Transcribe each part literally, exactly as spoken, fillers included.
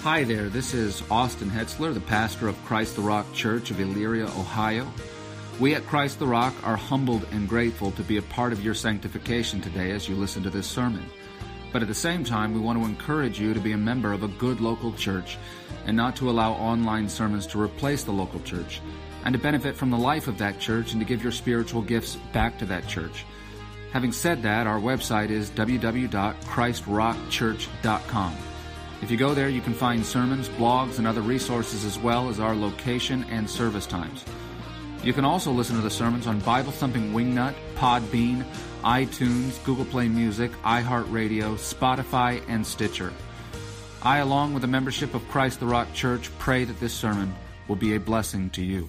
Hi there, this is Austin Hetzler, the pastor of Christ the Rock Church of Elyria, Ohio. We at Christ the Rock are humbled and grateful to be a part of your sanctification today as you listen to this sermon. But at the same time, we want to encourage you to be a member of a good local church and not to allow online sermons to replace the local church, and to benefit from the life of that church and to give your spiritual gifts back to that church. Having said that, our website is w w w dot christ rock church dot com. If you go there, you can find sermons, blogs, and other resources as well as our location and service times. You can also listen to the sermons on Bible Thumping Wingnut, Podbean, iTunes, Google Play Music, iHeartRadio, Spotify, and Stitcher. I, along with the membership of Christ the Rock Church, pray that this sermon will be a blessing to you.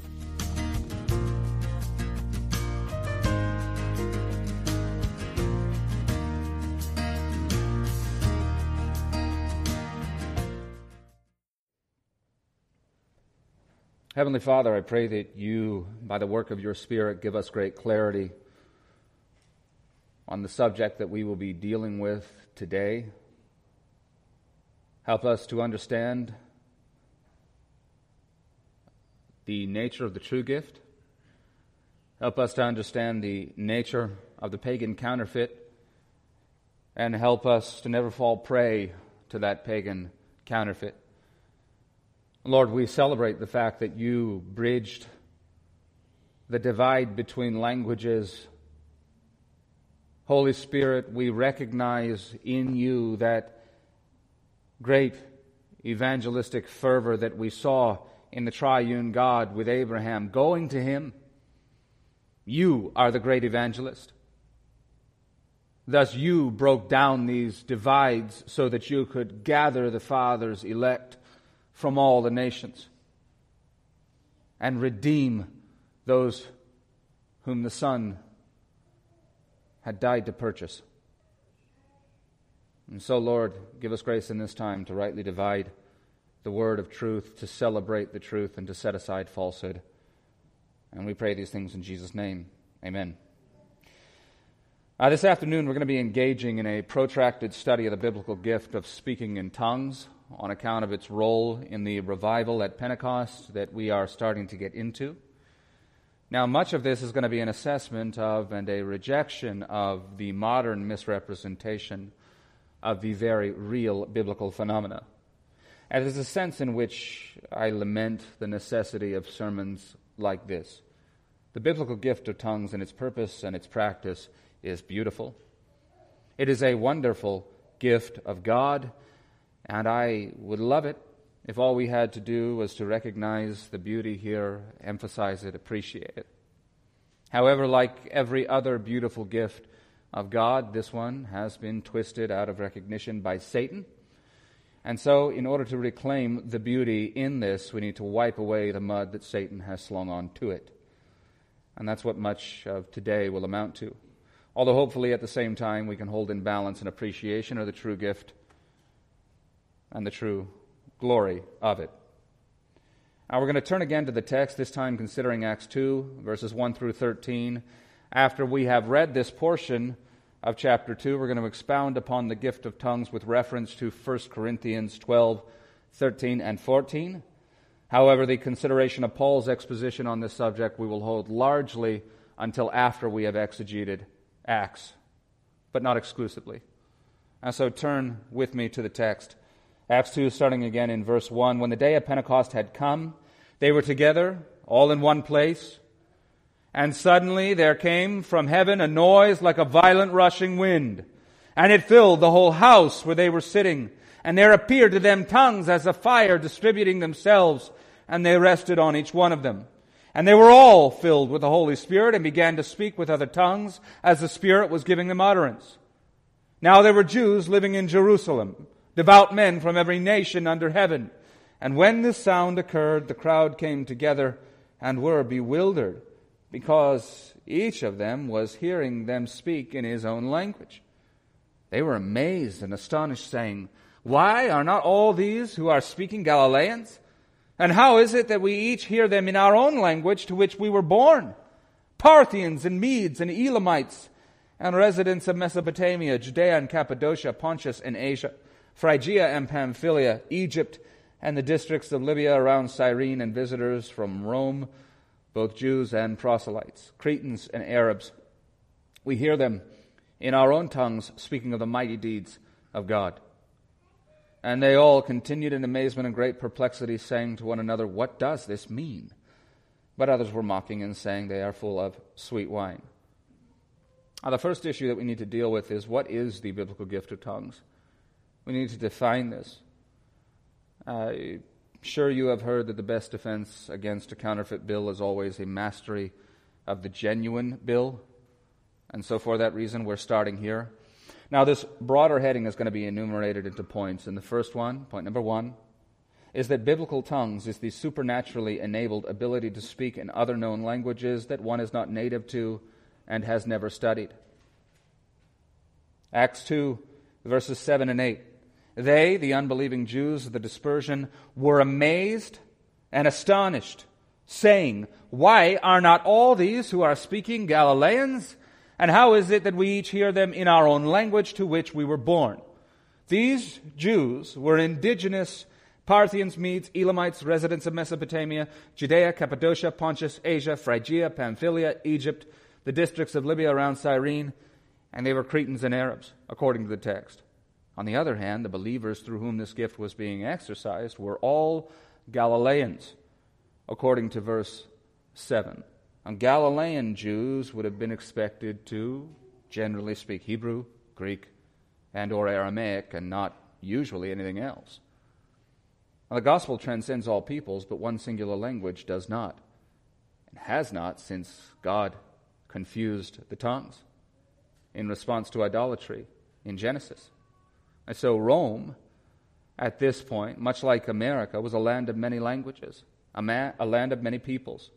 Heavenly Father, I pray that you, by the work of your Spirit, give us great clarity on the subject that we will be dealing with today. Help us to understand the nature of the true gift. Help us to understand the nature of the pagan counterfeit, and help us to never fall prey to that pagan counterfeit. Lord, we celebrate the fact that you bridged the divide between languages. Holy Spirit, we recognize in you that great evangelistic fervor that we saw in the triune God with Abraham going to him. You are the great evangelist. Thus you broke down these divides so that you could gather the Father's elect from all the nations and redeem those whom the Son had died to purchase. And so, Lord, give us grace in this time to rightly divide the word of truth, to celebrate the truth, and to set aside falsehood. And we pray these things in Jesus' name. Amen. Uh, this afternoon, we're going to be engaging in a protracted study of the biblical gift of speaking in tongues, on account of its role in the revival at Pentecost that we are starting to get into. Now, much of this is going to be an assessment of and a rejection of the modern misrepresentation of the very real biblical phenomena. And there's a sense in which I lament the necessity of sermons like this. The biblical gift of tongues and its purpose and its practice is beautiful. It is a wonderful gift of God, and I would love it if all we had to do was to recognize the beauty here, emphasize it, appreciate it. However, like every other beautiful gift of God, this one has been twisted out of recognition by Satan. And so, in order to reclaim the beauty in this, we need to wipe away the mud that Satan has slung onto it. And that's what much of today will amount to. Although hopefully at the same time we can hold in balance an appreciation of the true gift and the true glory of it. Now we're going to turn again to the text, this time considering Acts two, verses one through thirteen. After we have read this portion of chapter two, we're going to expound upon the gift of tongues with reference to First Corinthians twelve, thirteen, and fourteen. However, the consideration of Paul's exposition on this subject we will hold largely until after we have exegeted Acts, but not exclusively. And so turn with me to the text. Acts two, starting again in verse one. When the day of Pentecost had come, they were together, all in one place. And suddenly there came from heaven a noise like a violent rushing wind, and it filled the whole house where they were sitting. And there appeared to them tongues as of fire distributing themselves, and they rested on each one of them. And they were all filled with the Holy Spirit and began to speak with other tongues as the Spirit was giving them utterance. Now there were Jews living in Jerusalem, devout men from every nation under heaven. And when this sound occurred, the crowd came together and were bewildered, because each of them was hearing them speak in his own language. They were amazed and astonished, saying, "Why are not all these who are speaking Galileans? And how is it that we each hear them in our own language to which we were born? Parthians and Medes and Elamites and residents of Mesopotamia, Judea and Cappadocia, Pontus and Asia, Phrygia and Pamphylia, Egypt and the districts of Libya around Cyrene, and visitors from Rome, both Jews and proselytes, Cretans and Arabs. We hear them in our own tongues speaking of the mighty deeds of God. And they all continued in amazement and great perplexity, saying to one another, "What does this mean?" But others were mocking and saying, "They are full of sweet wine." Now, the first issue that we need to deal with is, what is the biblical gift of tongues? We need to define this. I'm sure you have heard that the best defense against a counterfeit bill is always a mastery of the genuine bill. And so for that reason, we're starting here. Now, this broader heading is going to be enumerated into points. And the first one, point number one, is that biblical tongues is the supernaturally enabled ability to speak in other known languages that one is not native to and has never studied. Acts two, verses seven and eight. They, the unbelieving Jews of the dispersion, were amazed and astonished, saying, "Why are not all these who are speaking Galileans? And how is it that we each hear them in our own language to which we were born?" These Jews were indigenous Parthians, Medes, Elamites, residents of Mesopotamia, Judea, Cappadocia, Pontus, Asia, Phrygia, Pamphylia, Egypt, the districts of Libya around Cyrene, and they were Cretans and Arabs, according to the text. On the other hand, the believers through whom this gift was being exercised were all Galileans, according to verse seven. And Galilean Jews would have been expected to generally speak Hebrew, Greek, and or Aramaic, and not usually anything else. Now, the gospel transcends all peoples, but one singular language does not, and has not since God confused the tongues in response to idolatry in Genesis. And so Rome, at this point, much like America, was a land of many languages, a, ma- a land of many peoples.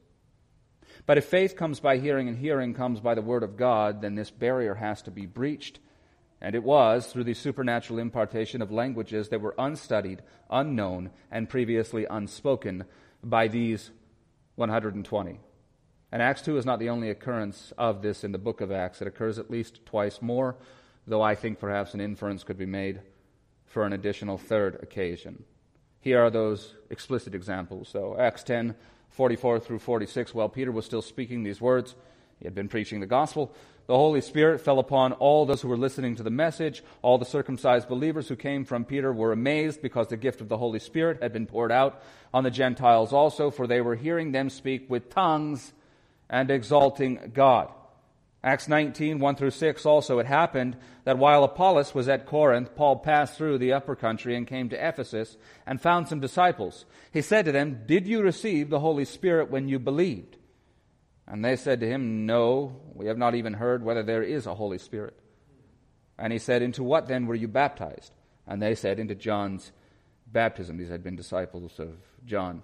But if faith comes by hearing and hearing comes by the word of God, then this barrier has to be breached. And it was through the supernatural impartation of languages that were unstudied, unknown, and previously unspoken by these one hundred twenty. And Acts two is not the only occurrence of this in the book of Acts. It occurs at least twice more, though I think perhaps an inference could be made for an additional third occasion. Here are those explicit examples. So Acts ten, forty-four through forty-six, while Peter was still speaking these words, he had been preaching the gospel, the Holy Spirit fell upon all those who were listening to the message. All the circumcised believers who came from Peter were amazed because the gift of the Holy Spirit had been poured out on the Gentiles also, for they were hearing them speak with tongues and exalting God. Acts nineteen, one through six, also it happened that while Apollos was at Corinth, Paul passed through the upper country and came to Ephesus and found some disciples. He said to them, "Did you receive the Holy Spirit when you believed?" And they said to him, "No, we have not even heard whether there is a Holy Spirit." And he said, "Into what then were you baptized?" And they said, "Into John's baptism." These had been disciples of John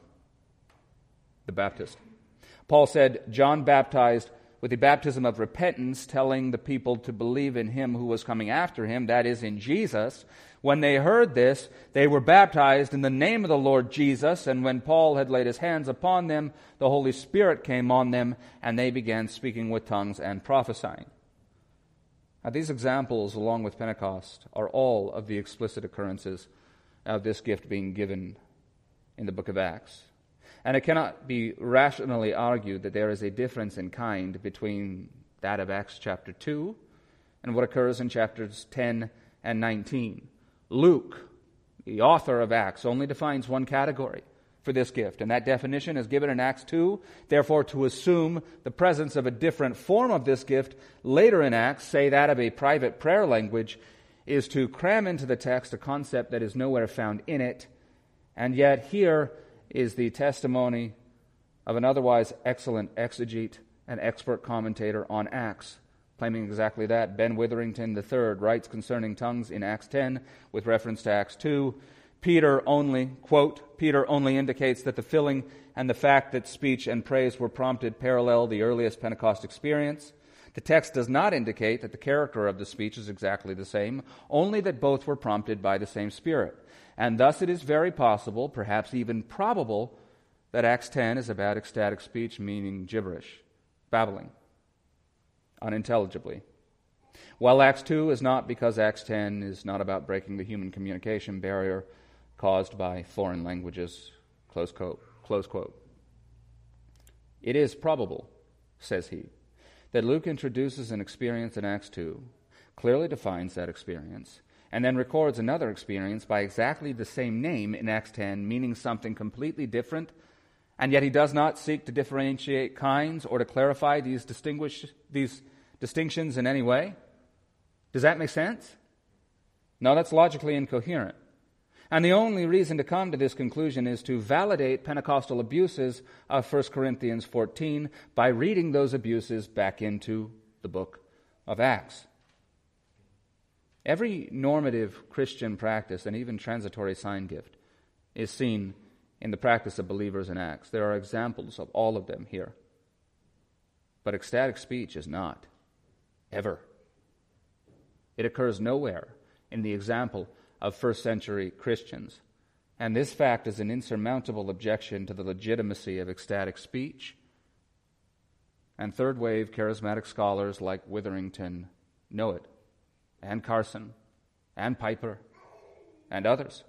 the Baptist. Paul said, "John baptized with the baptism of repentance, telling the people to believe in him who was coming after him, that is, in Jesus. When they heard this, they were baptized in the name of the Lord Jesus, and when Paul had laid his hands upon them, the Holy Spirit came on them, and they began speaking with tongues and prophesying." Now, these examples, along with Pentecost, are all of the explicit occurrences of this gift being given in the book of Acts. And it cannot be rationally argued that there is a difference in kind between that of Acts chapter two and what occurs in chapters ten and nineteen. Luke, the author of Acts, only defines one category for this gift, and that definition is given in Acts two. Therefore, to assume the presence of a different form of this gift later in Acts, say that of a private prayer language, is to cram into the text a concept that is nowhere found in it, and yet here is the testimony of an otherwise excellent exegete and expert commentator on Acts, claiming exactly that. Ben Witherington the third writes concerning tongues in Acts ten with reference to Acts two, Peter only, quote, Peter only indicates that the filling and the fact that speech and praise were prompted parallel the earliest Pentecost experience. The text does not indicate that the character of the speech is exactly the same, only that both were prompted by the same Spirit. And thus it is very possible, perhaps even probable, that Acts ten is about ecstatic speech, meaning gibberish, babbling, unintelligibly. While Acts two is not, because Acts ten is not about breaking the human communication barrier, caused by foreign languages, close quote, close quote. It is probable, says he, that Luke introduces an experience in Acts two, clearly defines that experience, and then records another experience by exactly the same name in Acts ten, meaning something completely different, and yet he does not seek to differentiate kinds or to clarify these distinguish these distinctions in any way. Does that make sense? No, that's logically incoherent. And the only reason to come to this conclusion is to validate Pentecostal abuses of First Corinthians fourteen by reading those abuses back into the book of Acts. Every normative Christian practice and even transitory sign gift is seen in the practice of believers in Acts. There are examples of all of them here. But ecstatic speech is not. Ever. It occurs nowhere in the example of first century Christians. And this fact is an insurmountable objection to the legitimacy of ecstatic speech. And third wave charismatic scholars like Witherington know it, and Carson, and Piper, and others.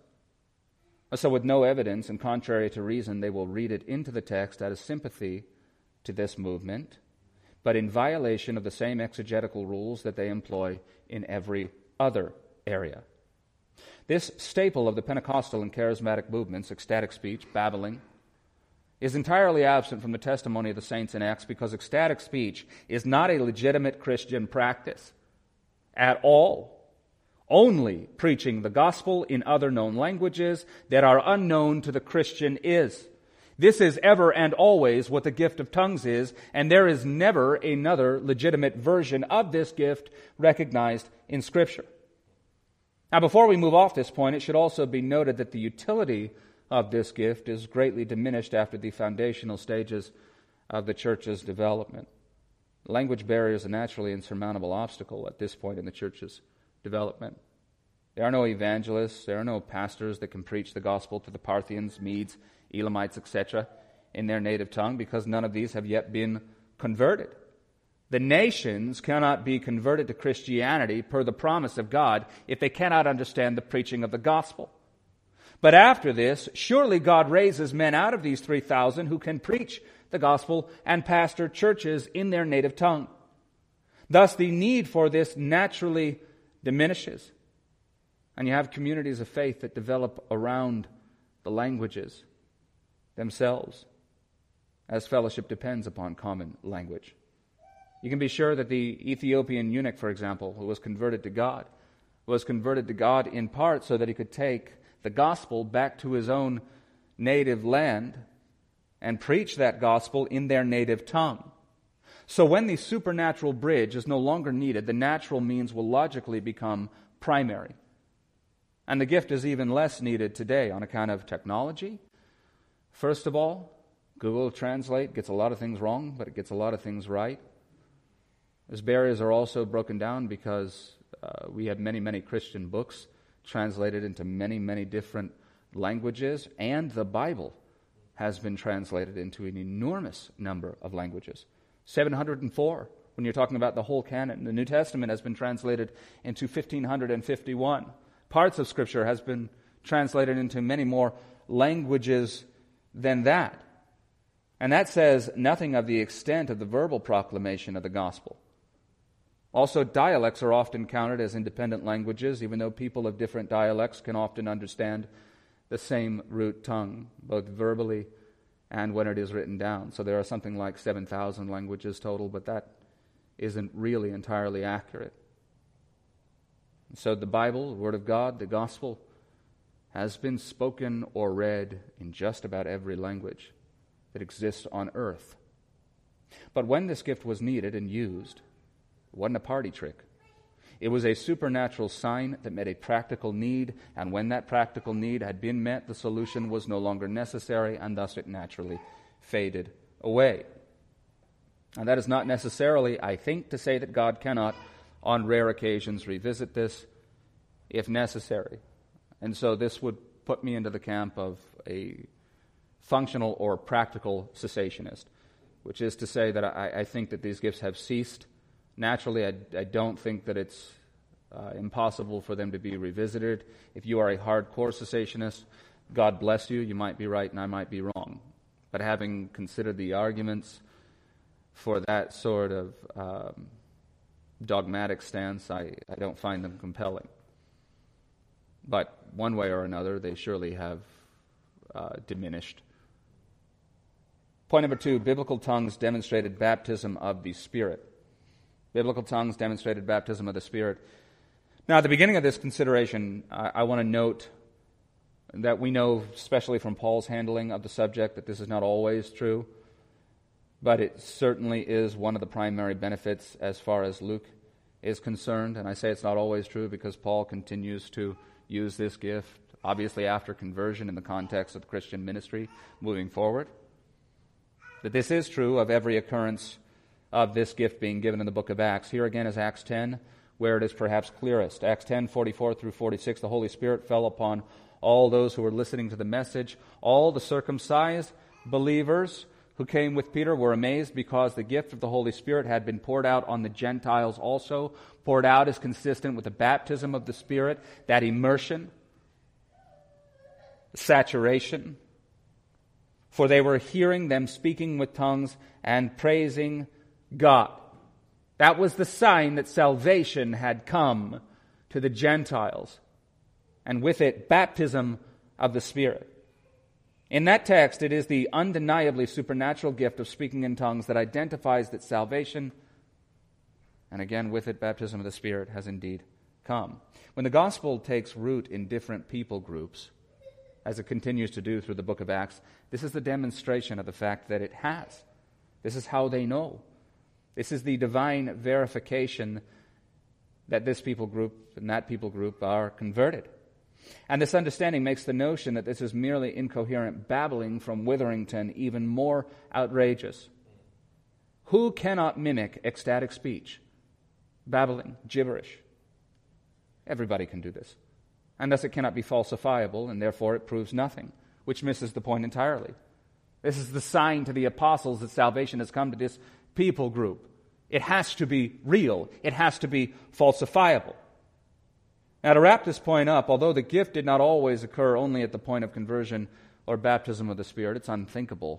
So with no evidence and contrary to reason, they will read it into the text out of sympathy to this movement, but in violation of the same exegetical rules that they employ in every other area. This staple of the Pentecostal and charismatic movements, ecstatic speech, babbling, is entirely absent from the testimony of the saints in Acts because ecstatic speech is not a legitimate Christian practice at all. Only preaching the gospel in other known languages that are unknown to the Christian is. This is ever and always what the gift of tongues is, and there is never another legitimate version of this gift recognized in Scripture. Now, before we move off this point, it should also be noted that the utility of this gift is greatly diminished after the foundational stages of the church's development. Language barrier is a naturally insurmountable obstacle at this point in the church's development. There are no evangelists, there are no pastors that can preach the gospel to the Parthians, Medes, Elamites, et cetera in their native tongue because none of these have yet been converted. The nations cannot be converted to Christianity per the promise of God if they cannot understand the preaching of the gospel. But after this, surely God raises men out of these three thousand who can preach the gospel and pastor churches in their native tongue. Thus, the need for this naturally diminishes. And you have communities of faith that develop around the languages themselves, as fellowship depends upon common language. You can be sure that the Ethiopian eunuch, for example, who was converted to God, was converted to God in part so that he could take the gospel back to his own native land and preach that gospel in their native tongue. So when the supernatural bridge is no longer needed, the natural means will logically become primary. And the gift is even less needed today on account of technology. First of all, Google Translate gets a lot of things wrong, but it gets a lot of things right. Those barriers are also broken down because uh, we have many, many Christian books translated into many, many different languages, and the Bible has been translated into an enormous number of languages. seven hundred four, when you're talking about the whole canon. The New Testament has been translated into fifteen fifty-one. Parts of Scripture has been translated into many more languages than that. And that says nothing of the extent of the verbal proclamation of the gospel. Also, dialects are often counted as independent languages, even though people of different dialects can often understand the same root tongue, both verbally and when it is written down. So there are something like seven thousand languages total, but that isn't really entirely accurate. So the Bible, the Word of God, the Gospel, has been spoken or read in just about every language that exists on earth. But when this gift was needed and used, it wasn't a party trick. It was a supernatural sign that met a practical need, and when that practical need had been met, the solution was no longer necessary, and thus it naturally faded away. And that is not necessarily, I think, to say that God cannot, on rare occasions, revisit this if necessary. And so this would put me into the camp of a functional or practical cessationist, which is to say that I, I think that these gifts have ceased. Naturally, I, I don't think that it's uh, impossible for them to be revisited. If you are a hardcore cessationist, God bless you. You might be right and I might be wrong. But having considered the arguments for that sort of um, dogmatic stance, I, I don't find them compelling. But one way or another, they surely have uh, diminished. Point number two, biblical tongues demonstrated baptism of the Spirit. Biblical tongues demonstrated baptism of the Spirit. Now, at the beginning of this consideration, I, I want to note that we know, especially from Paul's handling of the subject, that this is not always true, but it certainly is one of the primary benefits as far as Luke is concerned. And I say it's not always true because Paul continues to use this gift, obviously after conversion in the context of the Christian ministry moving forward. That this is true of every occurrence of this gift being given in the book of Acts. Here again is Acts ten, where it is perhaps clearest. Acts ten, forty-four through forty-six, the Holy Spirit fell upon all those who were listening to the message. All the circumcised believers who came with Peter were amazed because the gift of the Holy Spirit had been poured out on the Gentiles also. Poured out is consistent with the baptism of the Spirit, that immersion, saturation. For they were hearing them speaking with tongues and praising God. That was the sign that salvation had come to the Gentiles, and with it, baptism of the Spirit. In that text, it is the undeniably supernatural gift of speaking in tongues that identifies that salvation, and again with it, baptism of the Spirit, has indeed come. When the gospel takes root in different people groups, as it continues to do through the book of Acts, this is the demonstration of the fact that it has. This is how they know. This is the divine verification that this people group and that people group are converted. And this understanding makes the notion that this is merely incoherent babbling from Witherington even more outrageous. Who cannot mimic ecstatic speech? Babbling, gibberish. Everybody can do this. And thus it cannot be falsifiable, and therefore it proves nothing, which misses the point entirely. This is the sign to the apostles that salvation has come to this people group. It has to be real. It has to be falsifiable. Now, to wrap this point up, although the gift did not always occur only at the point of conversion or baptism of the Spirit, it's unthinkable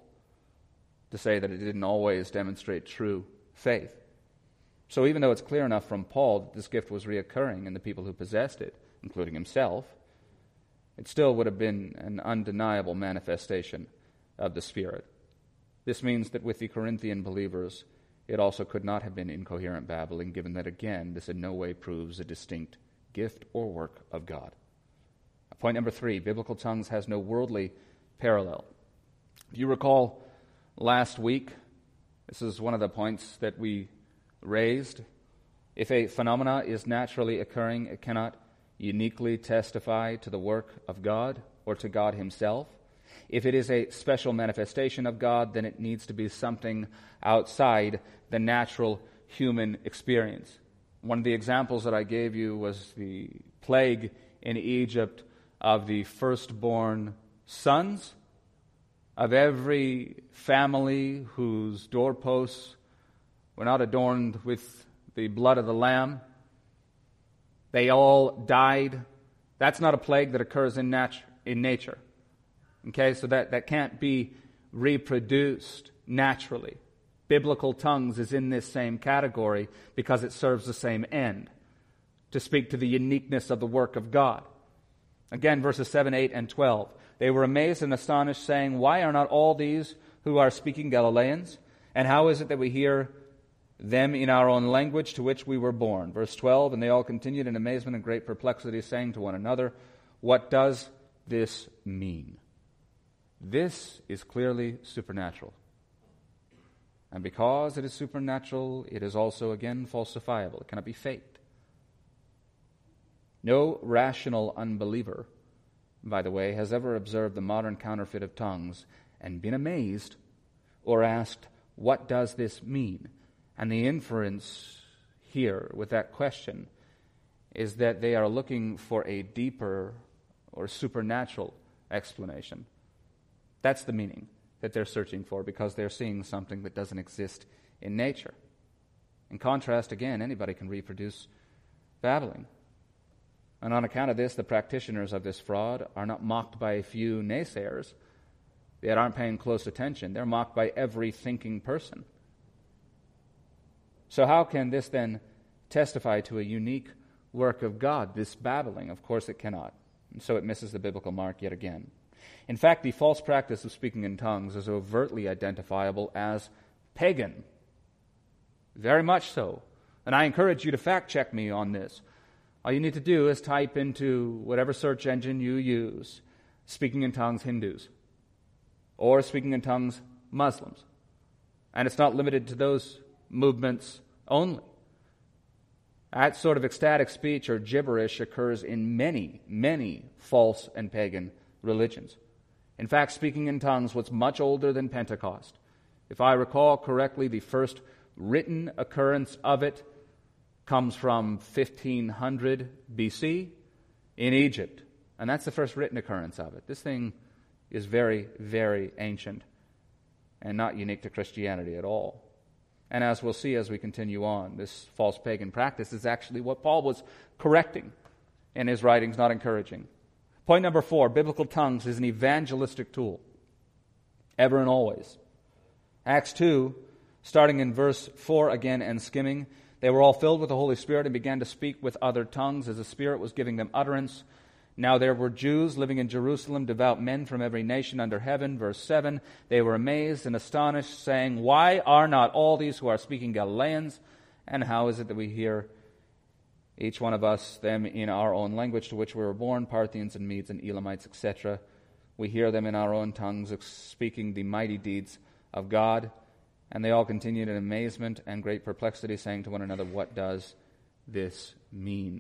to say that it didn't always demonstrate true faith. So even though it's clear enough from Paul that this gift was reoccurring in the people who possessed it, including himself, it still would have been an undeniable manifestation of the Spirit. This means that with the Corinthian believers, it also could not have been incoherent babbling, given that, again, this in no way proves a distinct gift or work of God. Point number three, biblical tongues has no worldly parallel. If you recall last week, this is one of the points that we raised. If a phenomena is naturally occurring, it cannot uniquely testify to the work of God or to God himself. If it is a special manifestation of God, then it needs to be something outside the natural human experience. One of the examples that I gave you was the plague in Egypt of the firstborn sons of every family whose doorposts were not adorned with the blood of the Lamb. They all died. That's not a plague that occurs in, nat- in nature. Okay, so that, that can't be reproduced naturally. Biblical tongues is in this same category because it serves the same end, to speak to the uniqueness of the work of God. Again, verses seven, eight, and twelve. They were amazed and astonished, saying, "Why are not all these who are speaking Galileans? And how is it that we hear them in our own language to which we were born?" Verse twelve, "And they all continued in amazement and great perplexity, saying to one another, 'What does this mean?'" This is clearly supernatural. And because it is supernatural, it is also, again, falsifiable. It cannot be faked. No rational unbeliever, by the way, has ever observed the modern counterfeit of tongues and been amazed or asked, "What does this mean?" And the inference here with that question is that they are looking for a deeper or supernatural explanation. That's the meaning that they're searching for, because they're seeing something that doesn't exist in nature. In contrast, again, anybody can reproduce babbling. And on account of this, the practitioners of this fraud are not mocked by a few naysayers that aren't paying close attention. They're mocked by every thinking person. So how can this then testify to a unique work of God, this babbling? Of course it cannot. And so it misses the biblical mark yet again. In fact, the false practice of speaking in tongues is overtly identifiable as pagan. Very much so. And I encourage you to fact check me on this. All you need to do is type into whatever search engine you use, speaking in tongues Hindus, or speaking in tongues Muslims. And it's not limited to those movements only. That sort of ecstatic speech or gibberish occurs in many, many false and pagan religions. In fact, speaking in tongues was much older than Pentecost. If I recall correctly, the first written occurrence of it comes from fifteen hundred B C in Egypt. And that's the first written occurrence of it. This thing is very, very ancient and not unique to Christianity at all. And as we'll see as we continue on, this false pagan practice is actually what Paul was correcting in his writings, not encouraging. Point number four, biblical tongues is an evangelistic tool, ever and always. Acts two, starting in verse four again and skimming, they were all filled with the Holy Spirit and began to speak with other tongues as the Spirit was giving them utterance. Now there were Jews living in Jerusalem, devout men from every nation under heaven. Verse seven, they were amazed and astonished, saying, why are not all these who are speaking Galileans? And how is it that we hear each one of us them in our own language to which we were born, Parthians and Medes and Elamites, et cetera? We hear them in our own tongues speaking the mighty deeds of God. And they all continued in amazement and great perplexity, saying to one another, what does this mean?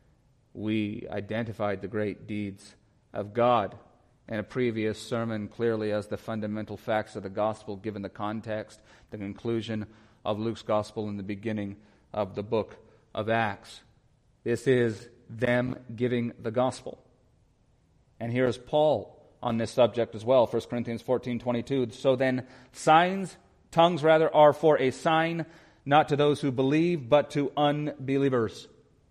We identified the great deeds of God in a previous sermon clearly as the fundamental facts of the gospel, given the context, the conclusion of Luke's gospel in the beginning of the book of Acts. This is them giving the gospel. And here's Paul on this subject as well, First Corinthians fourteen twenty-two. So then signs, tongues rather, are for a sign, not to those who believe, but to unbelievers,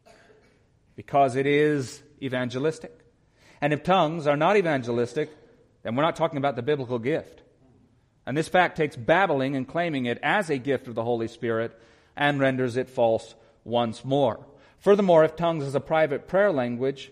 because it is evangelistic. And if tongues are not evangelistic, then we're not talking about the biblical gift. And this fact takes babbling and claiming it as a gift of the Holy Spirit and renders it false once more. Furthermore, if tongues is a private prayer language,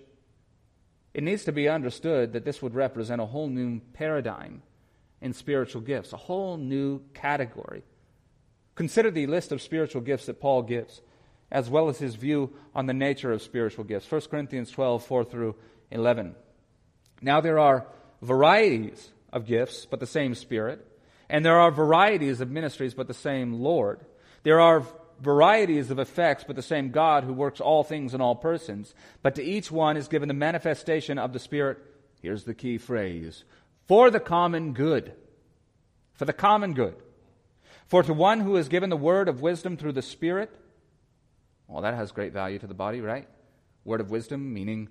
it needs to be understood that this would represent a whole new paradigm in spiritual gifts, a whole new category. Consider the list of spiritual gifts that Paul gives, as well as his view on the nature of spiritual gifts. First Corinthians twelve, four through eleven. Now there are varieties of gifts, but the same Spirit. And there are varieties of ministries, but the same Lord. There are varieties of effects, but the same God who works all things in all persons. But to each one is given the manifestation of the Spirit, here's the key phrase, for the common good. For the common good. For to one who is given the word of wisdom through the Spirit, well, that has great value to the body, right? Word of wisdom, meaning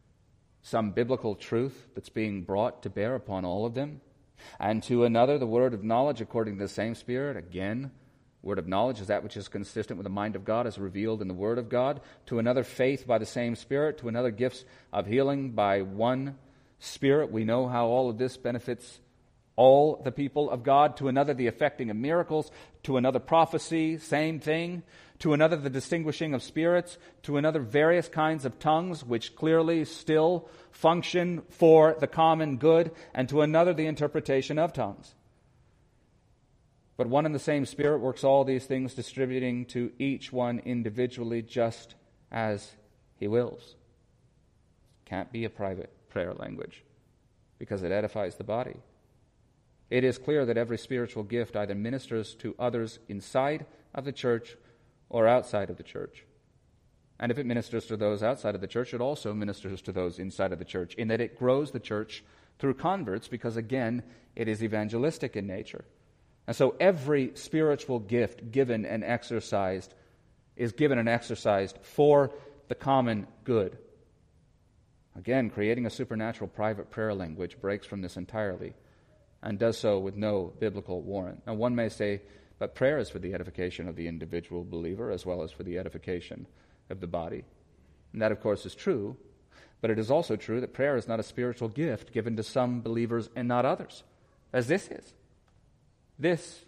some biblical truth that's being brought to bear upon all of them. And to another, the word of knowledge according to the same Spirit. Again, word of knowledge is that which is consistent with the mind of God as revealed in the Word of God. To another, faith by the same Spirit. To another, gifts of healing by one Spirit. We know how all of this benefits all the people of God. To another, the effecting of miracles. To another, prophecy, same thing. To another, the distinguishing of spirits. To another, various kinds of tongues, which clearly still function for the common good. And to another, the interpretation of tongues. But one and the same Spirit works all these things, distributing to each one individually just as He wills. Can't be a private prayer language because it edifies the body. It is clear that every spiritual gift either ministers to others inside of the church or outside of the church. And if it ministers to those outside of the church, it also ministers to those inside of the church, in that it grows the church through converts because, again, it is evangelistic in nature. And so every spiritual gift given and exercised is given and exercised for the common good. Again, creating a supernatural private prayer language breaks from this entirely and does so with no biblical warrant. Now, one may say, but prayer is for the edification of the individual believer as well as for the edification of the body. And that, of course, is true, But it is also true that prayer is not a spiritual gift given to some believers and not others, as this is. This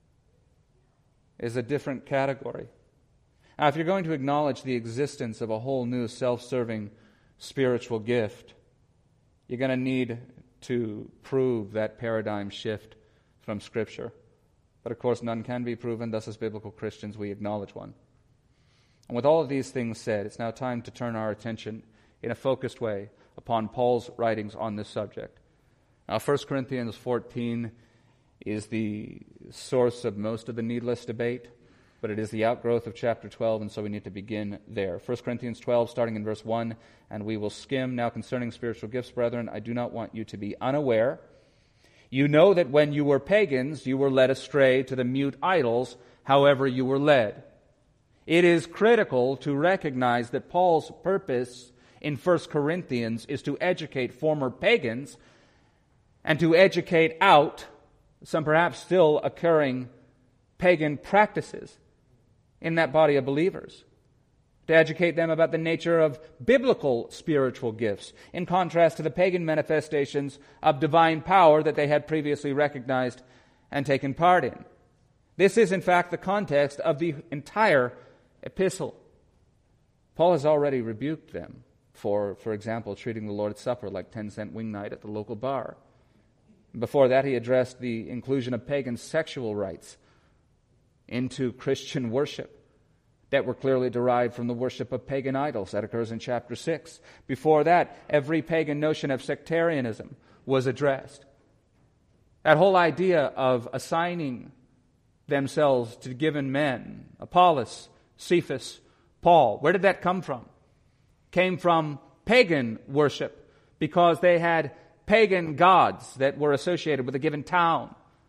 is a different category. Now, if you're going to acknowledge the existence of a whole new self-serving spiritual gift, you're going to need to prove that paradigm shift from Scripture. But of course, none can be proven. Thus, as biblical Christians, we acknowledge one. And with all of these things said, it's now time to turn our attention in a focused way upon Paul's writings on this subject. Now, First Corinthians fourteen is the source of most of the needless debate, but it is the outgrowth of chapter twelve, and so we need to begin there. First Corinthians twelve, starting in verse one, and we will skim. Now concerning spiritual gifts, brethren, I do not want you to be unaware. You know that when you were pagans, you were led astray to the mute idols, however you were led. It is critical to recognize that Paul's purpose in First Corinthians is to educate former pagans and to educate out some perhaps still occurring pagan practices in that body of believers, to educate them about the nature of biblical spiritual gifts, in contrast to the pagan manifestations of divine power that they had previously recognized and taken part in. This is, in fact, the context of the entire epistle. Paul has already rebuked them for, for example, treating the Lord's Supper like ten-cent wing night at the local bar. Before that, he addressed the inclusion of pagan sexual rites into Christian worship that were clearly derived from the worship of pagan idols. That occurs in chapter six. Before that, every pagan notion of sectarianism was addressed. That whole idea of assigning themselves to given men, Apollos, Cephas, Paul, where did that come from? Came from pagan worship, because they had pagan gods that were associated with a given town,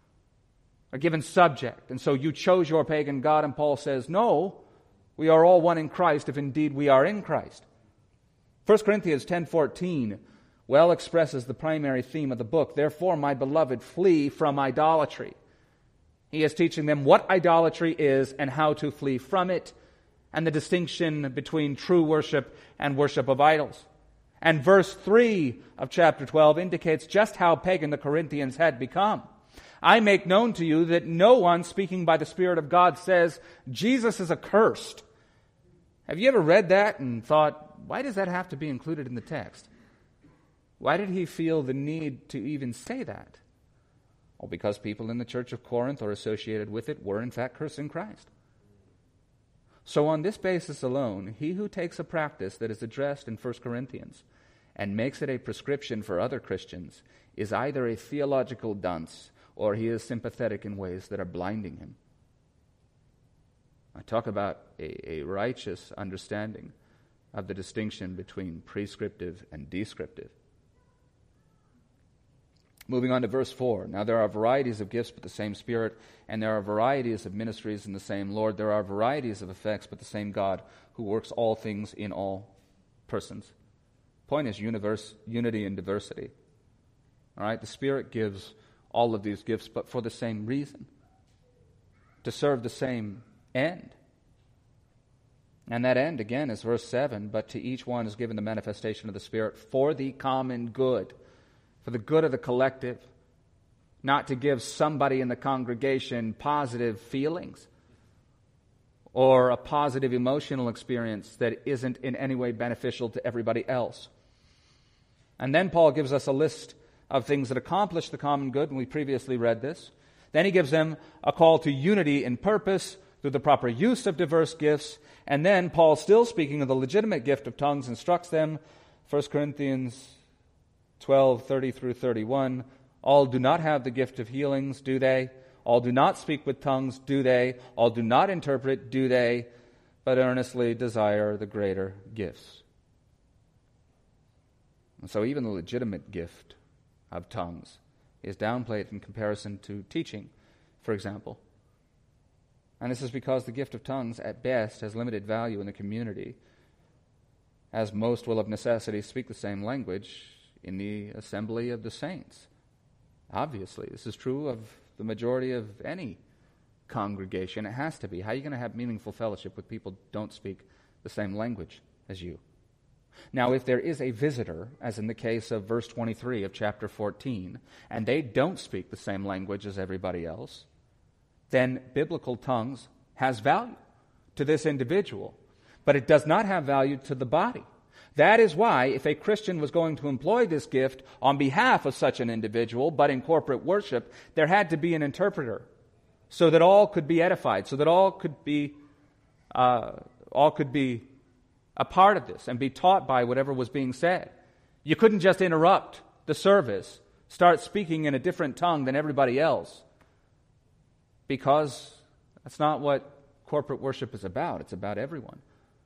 a given subject. And so you chose your pagan god, and Paul says, no, we are all one in Christ, if indeed we are in Christ. First Corinthians ten fourteen well expresses the primary theme of the book. Therefore, my beloved, flee from idolatry. He is teaching them what idolatry is and how to flee from it, and the distinction between true worship and worship of idols. And verse three of chapter twelve indicates just how pagan the Corinthians had become. I make known to you that no one speaking by the Spirit of God says, Jesus is accursed. Have you ever read that and thought, why does that have to be included in the text? Why did he feel the need to even say that? Well, because people in the church of Corinth or associated with it were in fact cursing Christ. So on this basis alone, he who takes a practice that is addressed in First Corinthians and makes it a prescription for other Christians is either a theological dunce or he is sympathetic in ways that are blinding him. I talk about a, a righteous understanding of the distinction between prescriptive and descriptive. Moving on to verse four. Now there are varieties of gifts, but the same Spirit, and there are varieties of ministries in the same Lord. There are varieties of effects, but the same God who works all things in all persons. Point is universe, unity and diversity. All right, the Spirit gives all of these gifts, but for the same reason, to serve the same end. And that end, again, is verse seven, but to each one is given the manifestation of the Spirit for the common good, for the good of the collective, not to give somebody in the congregation positive feelings or a positive emotional experience that isn't in any way beneficial to everybody else. And then Paul gives us a list of things that accomplish the common good, and we previously read this. Then he gives them a call to unity in purpose through the proper use of diverse gifts. And then Paul, still speaking of the legitimate gift of tongues, instructs them, First Corinthians twelve, thirty through thirty-one, all do not have the gift of healings, do they? All do not speak with tongues, do they? All do not interpret, do they? But earnestly desire the greater gifts. And so even the legitimate gift of tongues is downplayed in comparison to teaching, for example. And this is because the gift of tongues, at best, has limited value in the community, as most will of necessity speak the same language in the assembly of the saints. Obviously, this is true of the majority of any congregation. It has to be. How are you going to have meaningful fellowship with people who don't speak the same language as you? Now, if there is a visitor, as in the case of verse twenty-three of chapter fourteen, and they don't speak the same language as everybody else, then biblical tongues has value to this individual, but it does not have value to the body. That is why, if a Christian was going to employ this gift on behalf of such an individual, but in corporate worship, there had to be an interpreter, so that all could be edified, so that all could be uh, all could be a part of this and be taught by whatever was being said. You couldn't just interrupt the service, start speaking in a different tongue than everybody else, because that's not what corporate worship is about. It's about everyone.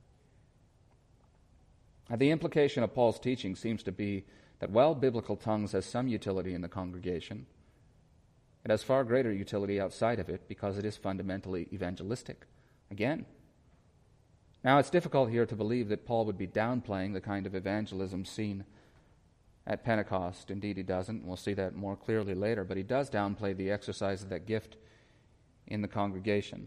Now, the implication of Paul's teaching seems to be that while biblical tongues has some utility in the congregation, it has far greater utility outside of it because it is fundamentally evangelistic. Again, now it's difficult here to believe that Paul would be downplaying the kind of evangelism seen at Pentecost. Indeed, he doesn't. We'll see that more clearly later. But he does downplay the exercise of that gift in the congregation.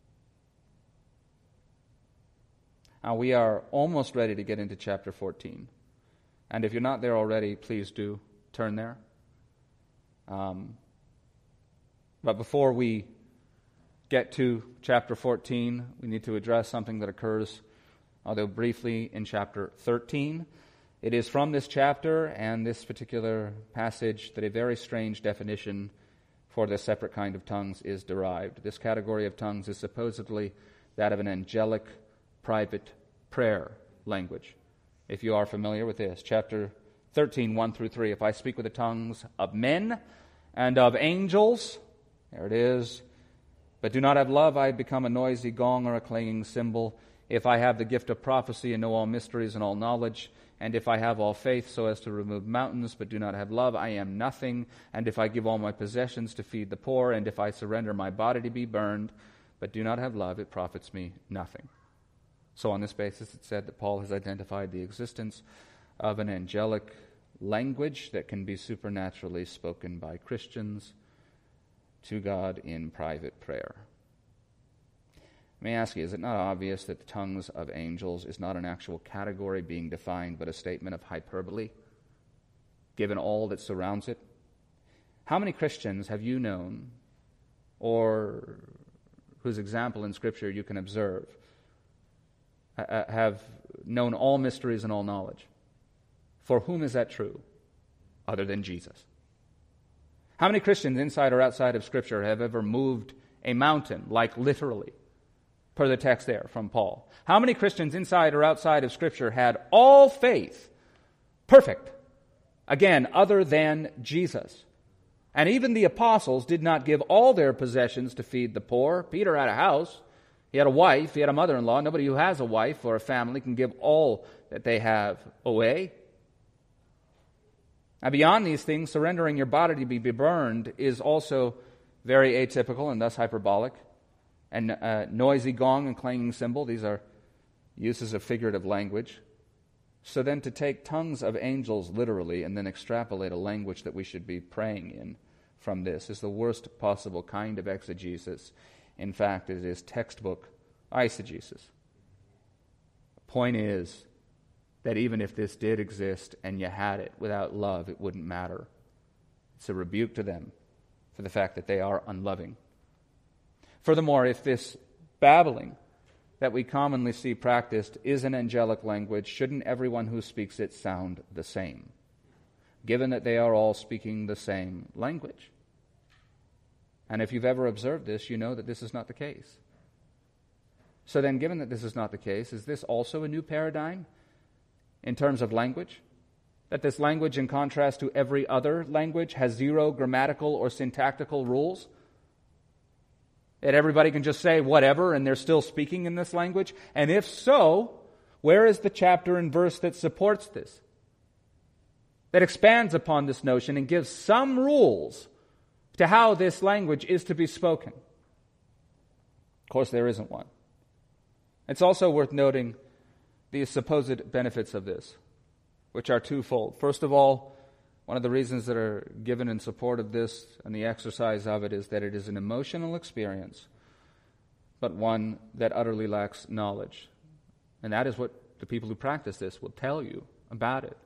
Now, we are almost ready to get into chapter fourteen. And if you're not there already, please do turn there. Um, but before we get to chapter fourteen, we need to address something that occurs, although briefly, in chapter thirteen. It is from this chapter and this particular passage that a very strange definition for the separate kind of tongues is derived. This category of tongues is supposedly that of an angelic private prayer language. If you are familiar with this, chapter thirteen, one through three, if I speak with the tongues of men and of angels, there it is, but do not have love, I become a noisy gong or a clanging cymbal. If I have the gift of prophecy and know all mysteries and all knowledge, and if I have all faith so as to remove mountains, but do not have love, I am nothing. And if I give all my possessions to feed the poor, and if I surrender my body to be burned, but do not have love, it profits me nothing. So on this basis, it's said that Paul has identified the existence of an angelic language that can be supernaturally spoken by Christians to God in private prayer. Let me ask you, is it not obvious that the tongues of angels is not an actual category being defined, but a statement of hyperbole, given all that surrounds it? How many Christians have you known, or whose example in Scripture you can observe, have known all mysteries and all knowledge? For whom is that true, other than Jesus? How many Christians inside or outside of Scripture have ever moved a mountain, like literally, per the text there from Paul? How many Christians inside or outside of Scripture had all faith, perfect, again, other than Jesus? And even the apostles did not give all their possessions to feed the poor. Peter had a house. He had a wife. He had a mother-in-law. Nobody who has a wife or a family can give all that they have away. Now, beyond these things, surrendering your body to be burned is also very atypical and thus hyperbolic. And uh, noisy gong and clanging cymbal, these are uses of figurative language. So then to take tongues of angels literally and then extrapolate a language that we should be praying in from this is the worst possible kind of exegesis. In fact, it is textbook eisegesis. The point is that even if this did exist and you had it without love, it wouldn't matter. It's a rebuke to them for the fact that they are unloving. Furthermore, if this babbling that we commonly see practiced is an angelic language, shouldn't everyone who speaks it sound the same, given that they are all speaking the same language? And if you've ever observed this, you know that this is not the case. So then, given that this is not the case, is this also a new paradigm in terms of language? That this language, in contrast to every other language, has zero grammatical or syntactical rules? That everybody can just say whatever and they're still speaking in this language? And if so, where is the chapter and verse that supports this? That expands upon this notion and gives some rules to how this language is to be spoken? Of course, there isn't one. It's also worth noting the supposed benefits of this, which are twofold. First of all, one of the reasons that are given in support of this and the exercise of it is that it is an emotional experience, but one that utterly lacks knowledge. And that is what the people who practice this will tell you about it.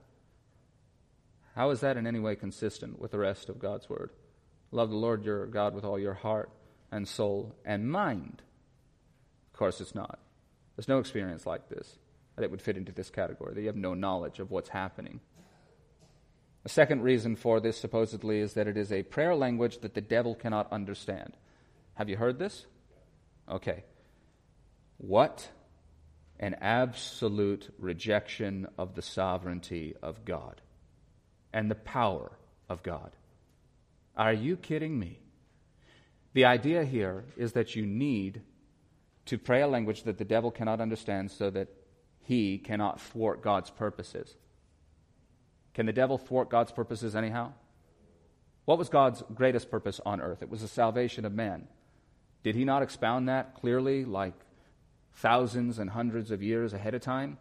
How is that in any way consistent with the rest of God's word? Love the Lord your God with all your heart and soul and mind. Of course it's not. There's no experience like this that would fit into this category, that you have no knowledge of what's happening. The second reason for this, supposedly, is that it is a prayer language that the devil cannot understand. Have you heard this? Okay. What an absolute rejection of the sovereignty of God and the power of God. Are you kidding me? The idea here is that you need to pray a language that the devil cannot understand so that he cannot thwart God's purposes. Can the devil thwart God's purposes anyhow? What was God's greatest purpose on earth? It was the salvation of man. Did he not expound that clearly, like thousands and hundreds of years ahead of time?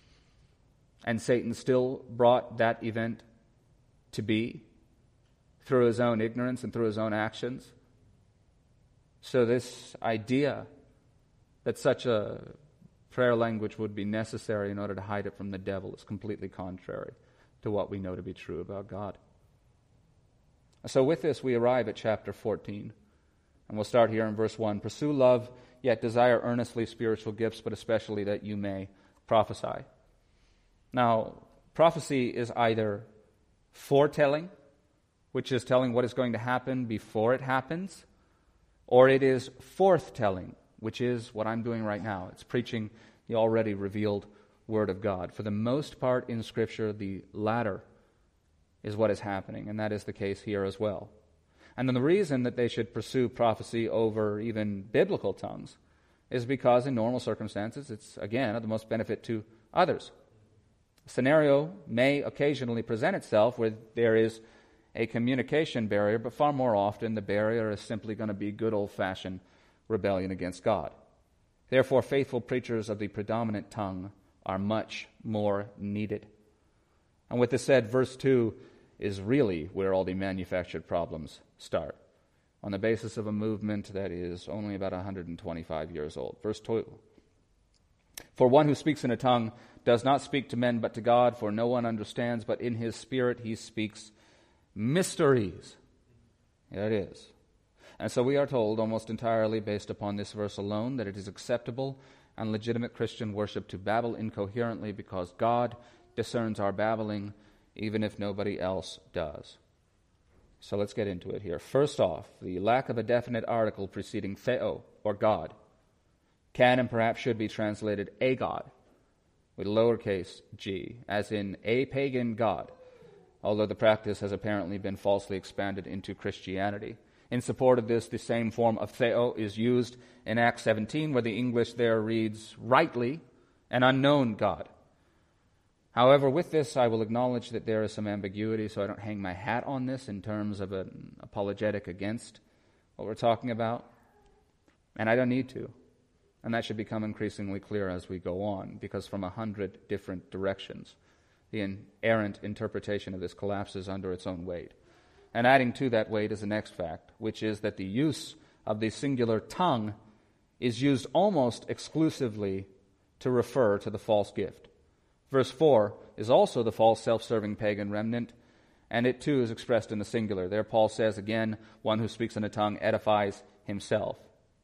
And Satan still brought that event to be through his own ignorance and through his own actions. So this idea that such a prayer language would be necessary in order to hide it from the devil is completely contrary to what we know to be true about God. So with this, we arrive at chapter fourteen. And we'll start here in verse one. Pursue love, yet desire earnestly spiritual gifts, but especially that you may prophesy. Now, prophecy is either foretelling, which is telling what is going to happen before it happens, or it is forthtelling, which is what I'm doing right now. It's preaching the already revealed Word of God. For the most part in Scripture, the latter is what is happening, and that is the case here as well. And then the reason that they should pursue prophecy over even biblical tongues is because in normal circumstances, it's, again, of the most benefit to others. A scenario may occasionally present itself where there is a communication barrier, but far more often the barrier is simply going to be good old-fashioned rebellion against God. Therefore, faithful preachers of the predominant tongue are much more needed. And with this said, verse two is really where all the manufactured problems start, on the basis of a movement that is only about one hundred twenty-five years old. Verse two. For one who speaks in a tongue does not speak to men but to God, for no one understands, but in his spirit he speaks mysteries. There it is. And so we are told, almost entirely based upon this verse alone, that it is acceptable and legitimate Christian worship to babble incoherently because God discerns our babbling even if nobody else does. So let's get into it here. First off, the lack of a definite article preceding theo, or God, can and perhaps should be translated a God, with lowercase g, as in a pagan god, although the practice has apparently been falsely expanded into Christianity. In support of this, the same form of theo is used in Acts seventeen, where the English there reads, rightly, an unknown God. However, with this, I will acknowledge that there is some ambiguity, so I don't hang my hat on this in terms of an apologetic against what we're talking about. And I don't need to. And that should become increasingly clear as we go on, because from a hundred different directions, the inerrant interpretation of this collapses under its own weight. And adding to that weight is the next fact, which is that the use of the singular tongue is used almost exclusively to refer to the false gift. Verse four is also the false self-serving pagan remnant, and it too is expressed in the singular. There Paul says again, one who speaks in a tongue edifies himself.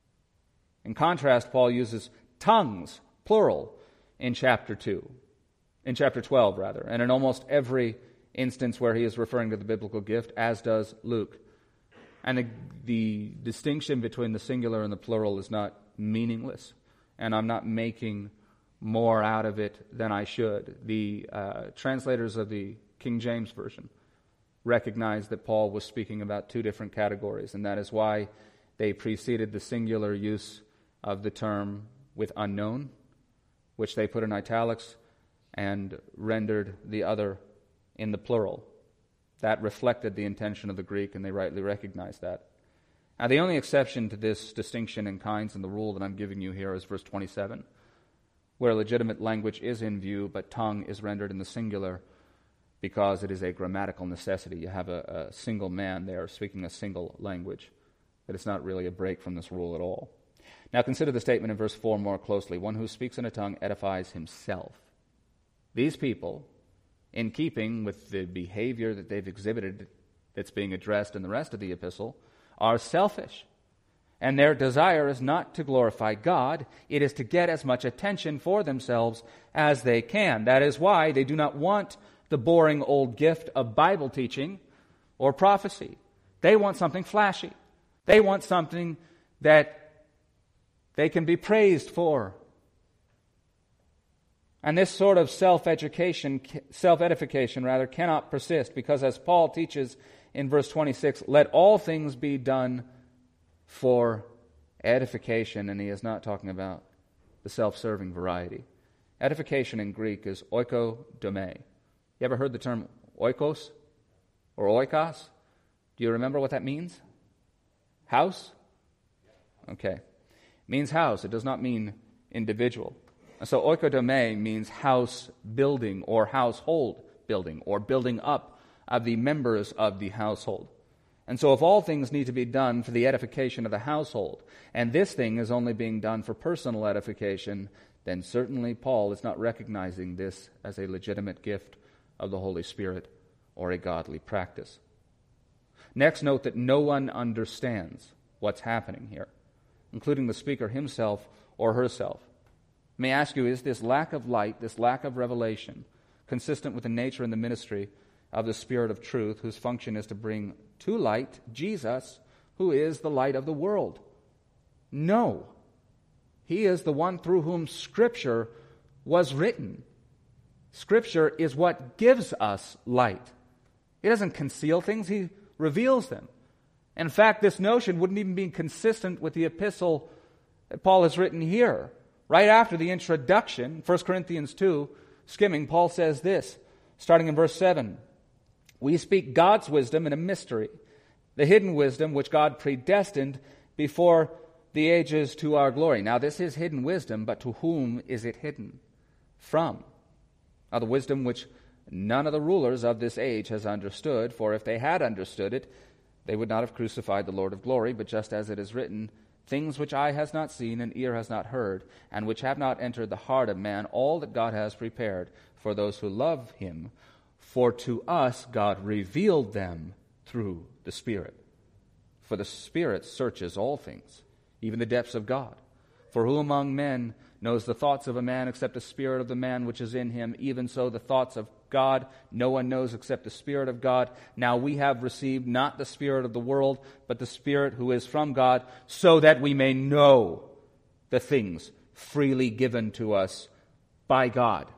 In contrast, Paul uses tongues, plural, in chapter two, in chapter twelve rather, and in almost every instance where he is referring to the biblical gift, as does Luke. And the, the distinction between the singular and the plural is not meaningless, and I'm not making more out of it than I should. The uh, translators of the King James Version recognize that Paul was speaking about two different categories, and that is why they preceded the singular use of the term with unknown, which they put in italics, and rendered the other in the plural. That reflected the intention of the Greek, and they rightly recognized that. Now, the only exception to this distinction in kinds and the rule that I'm giving you here is verse twenty-seven, where legitimate language is in view, but tongue is rendered in the singular because it is a grammatical necessity. You have a, a single man there speaking a single language, but it's not really a break from this rule at all. Now consider the statement in verse four more closely. One who speaks in a tongue edifies himself. These people, in keeping with the behavior that they've exhibited that's being addressed in the rest of the epistle, are selfish. And their desire is not to glorify God, it is to get as much attention for themselves as they can. That is why they do not want the boring old gift of Bible teaching or prophecy. They want something flashy. They want something that they can be praised for. And this sort of self-education, self-edification rather, cannot persist, because as Paul teaches in verse twenty-six, let all things be done for edification, and he is not talking about the self-serving variety. Edification in Greek is oikodome. You ever heard the term oikos or oikos? Do you remember what that means? House? Okay. It means house. It does not mean individual. And so oikodome means house building or household building or building up of the members of the household. And so if all things need to be done for the edification of the household, and this thing is only being done for personal edification, then certainly Paul is not recognizing this as a legitimate gift of the Holy Spirit or a godly practice. Next, note that no one understands what's happening here, including the speaker himself or herself. Let me ask you, is this lack of light, this lack of revelation, consistent with the nature and the ministry of the Spirit of truth, whose function is to bring to light Jesus, who is the light of the world? No. He is the one through whom Scripture was written. Scripture is what gives us light. He doesn't conceal things, he reveals them. In fact, this notion wouldn't even be consistent with the epistle that Paul has written here. Right after the introduction, First Corinthians two, skimming, Paul says this, starting in verse seven. We speak God's wisdom in a mystery, the hidden wisdom which God predestined before the ages to our glory. Now this is hidden wisdom, but to whom is it hidden? From. Now the wisdom which none of the rulers of this age has understood, for if they had understood it, they would not have crucified the Lord of glory, but just as it is written, things which eye has not seen and ear has not heard, and which have not entered the heart of man, all that God has prepared for those who love him. For to us God revealed them through the Spirit. For the Spirit searches all things, even the depths of God. For who among men knows the thoughts of a man except the spirit of the man which is in him? Even so the thoughts of God no one knows except the Spirit of God. Now we have received not the spirit of the world, but the Spirit who is from God, so that we may know the things freely given to us by God.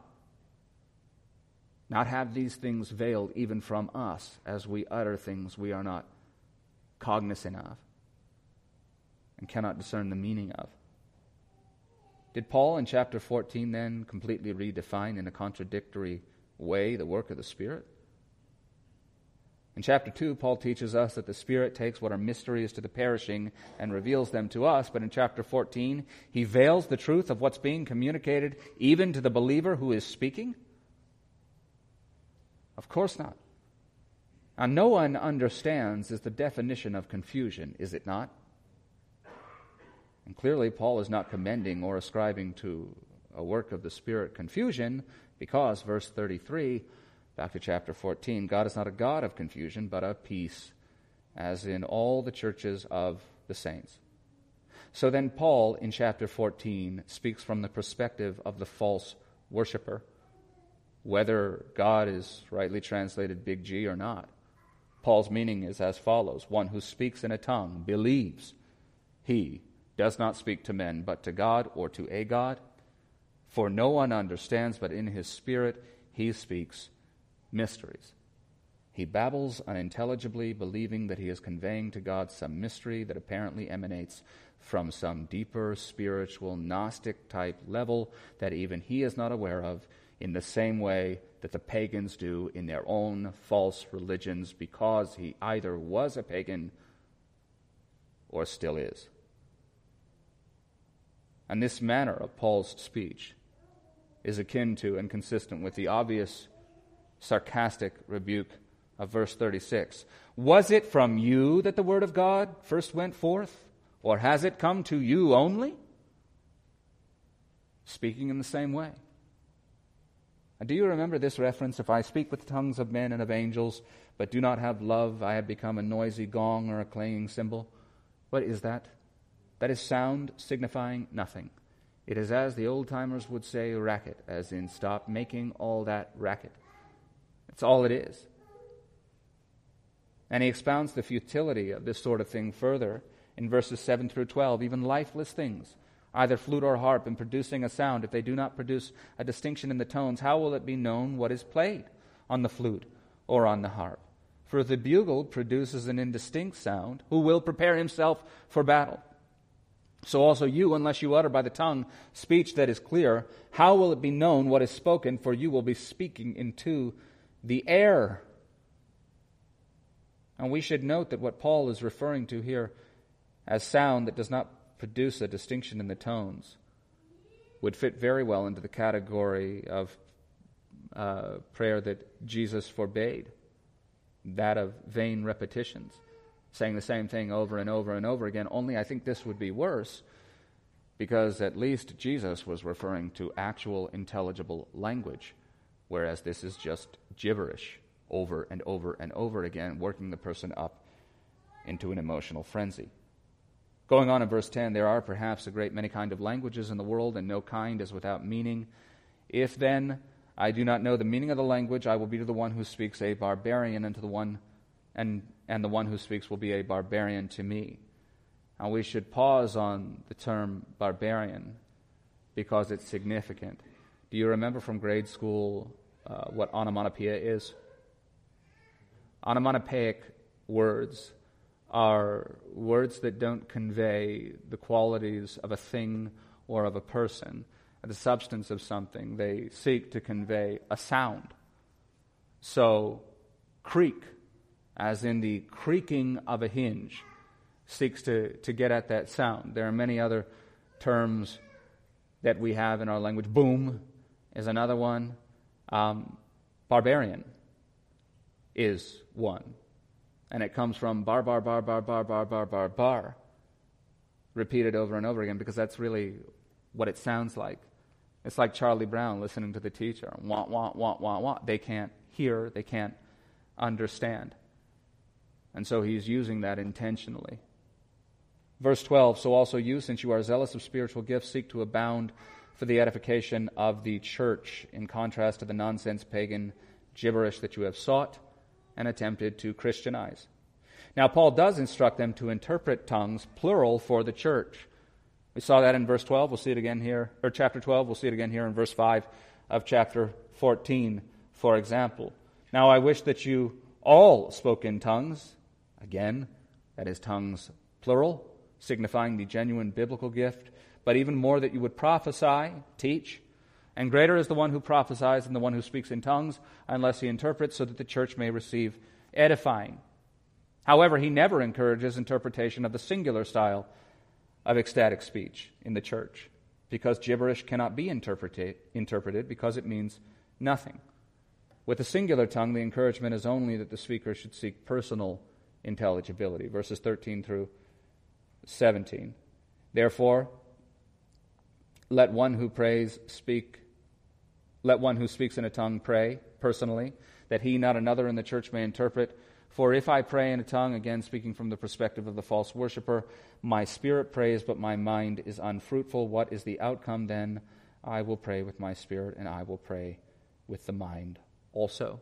Not have these things veiled even from us as we utter things we are not cognizant of and cannot discern the meaning of. Did Paul in chapter fourteen then completely redefine in a contradictory way the work of the Spirit? In chapter two, Paul teaches us that the Spirit takes what are mysteries to the perishing and reveals them to us, but in chapter fourteen, he veils the truth of what's being communicated even to the believer who is speaking? Of course not. Now, no one understands is the definition of confusion, is it not? And clearly, Paul is not commending or ascribing to a work of the Spirit confusion, because, verse thirty-three, back to chapter fourteen, God is not a God of confusion, but of peace, as in all the churches of the saints. So then Paul, in chapter fourteen, speaks from the perspective of the false worshiper, whether God is rightly translated big G or not. Paul's meaning is as follows. One who speaks in a tongue believes he does not speak to men, but to God or to a God. For no one understands, but in his spirit he speaks mysteries. He babbles unintelligibly, believing that he is conveying to God some mystery that apparently emanates from some deeper spiritual Gnostic-type level that even he is not aware of, in the same way that the pagans do in their own false religions, because he either was a pagan or still is. And this manner of Paul's speech is akin to and consistent with the obvious sarcastic rebuke of verse thirty-six. Was it from you that the word of God first went forth, or has it come to you only? Speaking in the same way. And do you remember this reference? If I speak with the tongues of men and of angels, but do not have love, I have become a noisy gong or a clanging cymbal. What is that? That is sound signifying nothing. It is, as the old-timers would say, racket, as in stop making all that racket. That's all it is. And he expounds the futility of this sort of thing further in verses seven through twelve. Even lifeless things, either flute or harp, in producing a sound, if they do not produce a distinction in the tones, how will it be known what is played on the flute or on the harp? For if the bugle produces an indistinct sound, who will prepare himself for battle? So also you, unless you utter by the tongue speech that is clear, how will it be known what is spoken? For you will be speaking into the air. And we should note that what Paul is referring to here as sound that does not produce a distinction in the tones would fit very well into the category of uh, prayer that Jesus forbade, that of vain repetitions, saying the same thing over and over and over again. Only I think this would be worse, because at least Jesus was referring to actual intelligible language, whereas this is just gibberish over and over and over again, working the person up into an emotional frenzy. Going on in verse ten, there are perhaps a great many kind of languages in the world, and no kind is without meaning. If then I do not know the meaning of the language, I will be to the one who speaks a barbarian, and to the one and and the one who speaks will be a barbarian to me. And we should pause on the term barbarian because it's significant. Do you remember from grade school uh, what onomatopoeia is? Onomatopoeic words are words that don't convey the qualities of a thing or of a person, the substance of something. They seek to convey a sound. So, creak, as in the creaking of a hinge, seeks to, to get at that sound. There are many other terms that we have in our language. Boom is another one. Um, barbarian is one. And it comes from bar, bar, bar, bar, bar, bar, bar, bar, bar, repeated over and over again, because that's really what it sounds like. It's like Charlie Brown listening to the teacher. Wah, wah, wah, wah, wah. They can't hear, they can't understand. And so he's using that intentionally. Verse twelve, so also you, since you are zealous of spiritual gifts, seek to abound for the edification of the church, in contrast to the nonsense pagan gibberish that you have sought and attempted to Christianize. Now, Paul does instruct them to interpret tongues, plural, for the church. We saw that in verse twelve. We'll see it again here, or chapter twelve. We'll see it again here in verse five of chapter fourteen, for example. Now, I wish that you all spoke in tongues. Again, that is tongues, plural, signifying the genuine biblical gift. But even more, that you would prophesy, teach. And greater is the one who prophesies than the one who speaks in tongues, unless he interprets, so that the church may receive edifying. However, he never encourages interpretation of the singular style of ecstatic speech in the church, because gibberish cannot be interpreted, interpreted because it means nothing. With the singular tongue, the encouragement is only that the speaker should seek personal intelligibility. Verses thirteen through seventeen. Therefore, let one who prays speak, let one who speaks in a tongue pray personally, that he, not another in the church, may interpret. For if I pray in a tongue, again speaking from the perspective of the false worshiper, my spirit prays, but my mind is unfruitful. What is the outcome then? I will pray with my spirit, and I will pray with the mind also.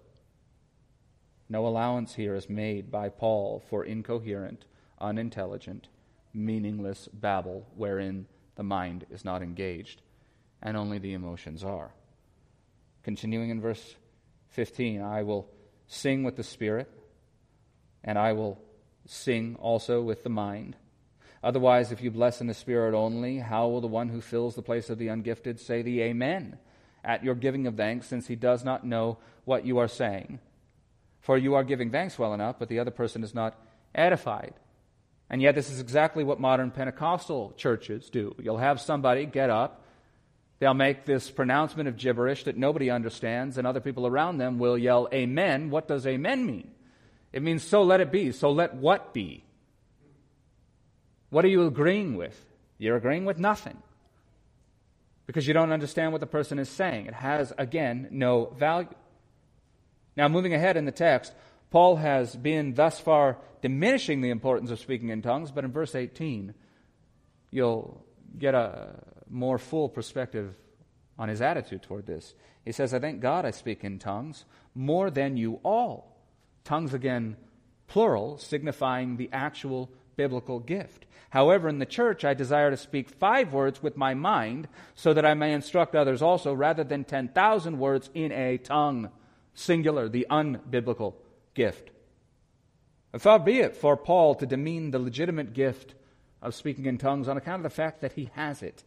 No allowance here is made by Paul for incoherent, unintelligent, meaningless babble wherein the mind is not engaged, and only the emotions are. Continuing in verse fifteen, I will sing with the Spirit, and I will sing also with the mind. Otherwise, if you bless in the Spirit only, how will the one who fills the place of the ungifted say the Amen at your giving of thanks, since he does not know what you are saying? For you are giving thanks well enough, but the other person is not edified. And yet this is exactly what modern Pentecostal churches do. You'll have somebody get up, they'll make this pronouncement of gibberish that nobody understands, and other people around them will yell, Amen. What does Amen mean? It means, so let it be. So let what be? What are you agreeing with? You're agreeing with nothing. because you don't understand what the person is saying. It has, again, no value. Now, moving ahead in the text, Paul has been thus far diminishing the importance of speaking in tongues, but in verse eighteen, you'll get a more full perspective on his attitude toward this. He says, I thank God I speak in tongues more than you all. Tongues, again, plural, signifying the actual biblical gift. However, in the church, I desire to speak five words with my mind so that I may instruct others also, rather than ten thousand words in a tongue, singular, the unbiblical gift. Far be it for Paul to demean the legitimate gift of speaking in tongues on account of the fact that he has it.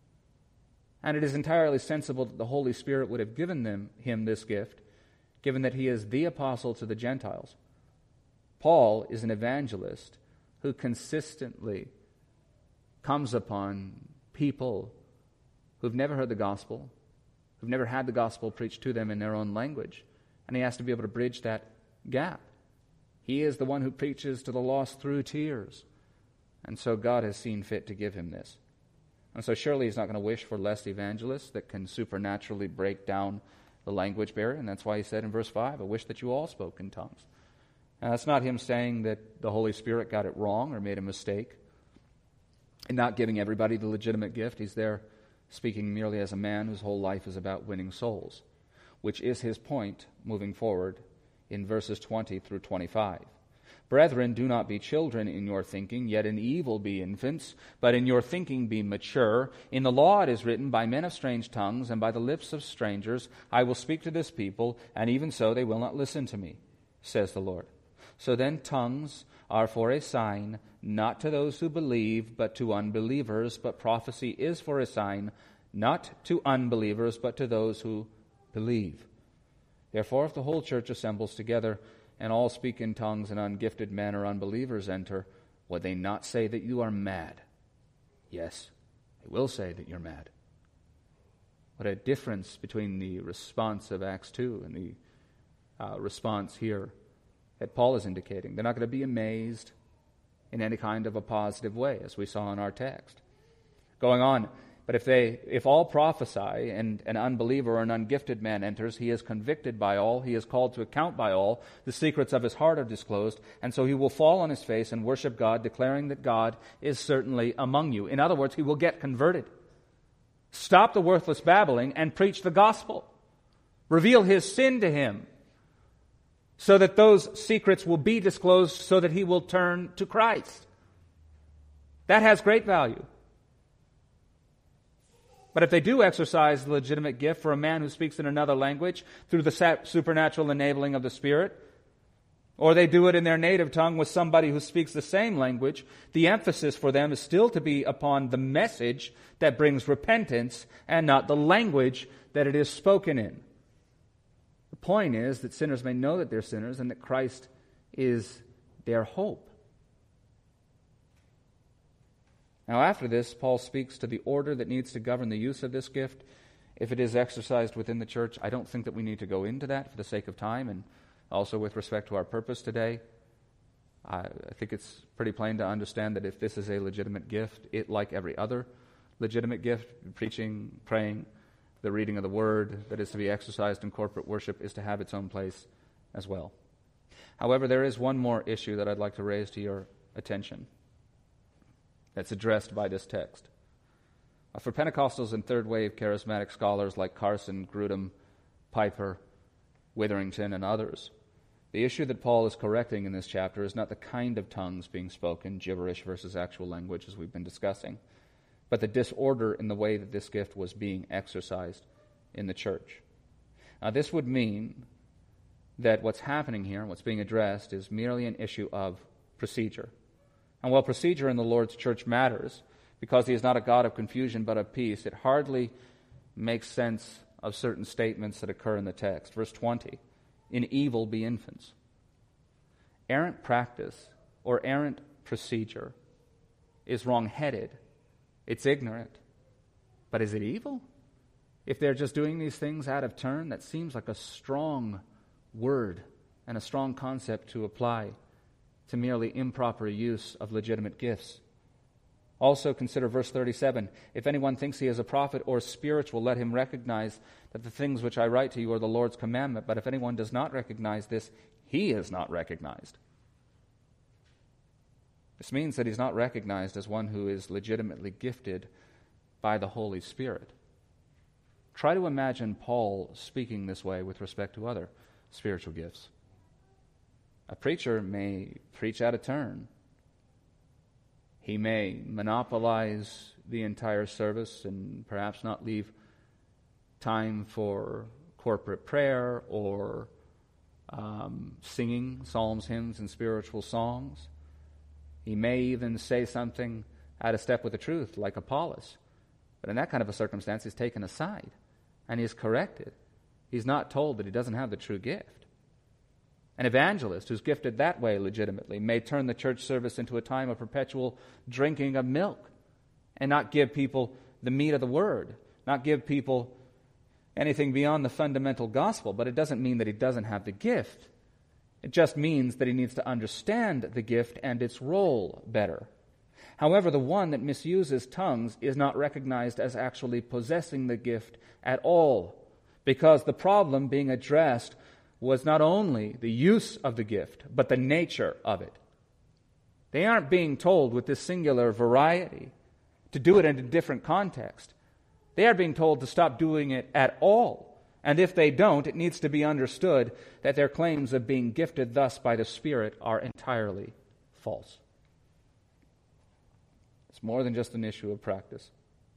And it is entirely sensible that the Holy Spirit would have given them, him this gift, given that he is the apostle to the Gentiles. Paul is an evangelist who consistently comes upon people who've never heard the gospel, who've never had the gospel preached to them in their own language, and he has to be able to bridge that gap. He is the one who preaches to the lost through tears, and so God has seen fit to give him this. And so surely he's not going to wish for less evangelists that can supernaturally break down the language barrier, and that's why he said in verse five, I wish that you all spoke in tongues. Now, that's not him saying that the Holy Spirit got it wrong or made a mistake in not giving everybody the legitimate gift. He's there speaking merely as a man whose whole life is about winning souls, which is his point moving forward in verses twenty through twenty-five. Brethren, do not be children in your thinking, yet in evil be infants, but in your thinking be mature. In the law it is written, by men of strange tongues and by the lips of strangers I will speak to this people, and even so they will not listen to me, says the Lord. So then tongues are for a sign, not to those who believe, but to unbelievers. But prophecy is for a sign, not to unbelievers, but to those who believe. Therefore, if the whole church assembles together, and all speak in tongues, and ungifted men or unbelievers enter, would they not say that you are mad? Yes, they will say that you're mad. What a difference between the response of Acts two and the uh, response here that Paul is indicating. They're not going to be amazed in any kind of a positive way, as we saw in our text. Going on, but if they, if all prophesy and an unbeliever or an ungifted man enters, he is convicted by all, he is called to account by all, the secrets of his heart are disclosed, and so he will fall on his face and worship God, declaring that God is certainly among you. In other words, he will get converted. Stop the worthless babbling and preach the gospel. Reveal his sin to him, so that those secrets will be disclosed, so that he will turn to Christ. That has great value. But if they do exercise the legitimate gift for a man who speaks in another language through the supernatural enabling of the Spirit, or they do it in their native tongue with somebody who speaks the same language, the emphasis for them is still to be upon the message that brings repentance and not the language that it is spoken in. The point is that sinners may know that they're sinners and that Christ is their hope. Now, after this, Paul speaks to the order that needs to govern the use of this gift if it is exercised within the church. I don't think that we need to go into that for the sake of time, and also with respect to our purpose today. I, I think it's pretty plain to understand that if this is a legitimate gift, it, like every other legitimate gift, preaching, praying, the reading of the Word that is to be exercised in corporate worship, is to have its own place as well. However, there is one more issue that I'd like to raise to your attention that's addressed by this text. Uh, for Pentecostals and third wave charismatic scholars like Carson, Grudem, Piper, Witherington, and others, the issue that Paul is correcting in this chapter is not the kind of tongues being spoken, gibberish versus actual language, as we've been discussing, but the disorder in the way that this gift was being exercised in the church. Now, this would mean that what's happening here, what's being addressed, is merely an issue of procedure. And while procedure in the Lord's church matters, because he is not a God of confusion but of peace, it hardly makes sense of certain statements that occur in the text. Verse twenty, in evil be infants. Errant practice or errant procedure is wrong-headed. It's ignorant. But is it evil? If they're just doing these things out of turn, that seems like a strong word and a strong concept to apply to merely improper use of legitimate gifts. Also consider verse thirty-seven. If anyone thinks he is a prophet or spiritual, let him recognize that the things which I write to you are the Lord's commandment. But if anyone does not recognize this, he is not recognized. This means that he's not recognized as one who is legitimately gifted by the Holy Spirit. Try to imagine Paul speaking this way with respect to other spiritual gifts. A preacher may preach out of turn. He may monopolize the entire service and perhaps not leave time for corporate prayer or um, singing psalms, hymns, and spiritual songs. He may even say something out of step with the truth, like Apollos. But in that kind of a circumstance, he's taken aside and he's corrected. He's not told that he doesn't have the true gift. An evangelist who's gifted that way legitimately may turn the church service into a time of perpetual drinking of milk and not give people the meat of the word, not give people anything beyond the fundamental gospel. But it doesn't mean that he doesn't have the gift. It just means that he needs to understand the gift and its role better. However, the one that misuses tongues is not recognized as actually possessing the gift at all, because the problem being addressed was not only the use of the gift, but the nature of it. They aren't being told with this singular variety to do it in a different context. They are being told to stop doing it at all. And if they don't, it needs to be understood that their claims of being gifted thus by the Spirit are entirely false. It's more than just an issue of practice.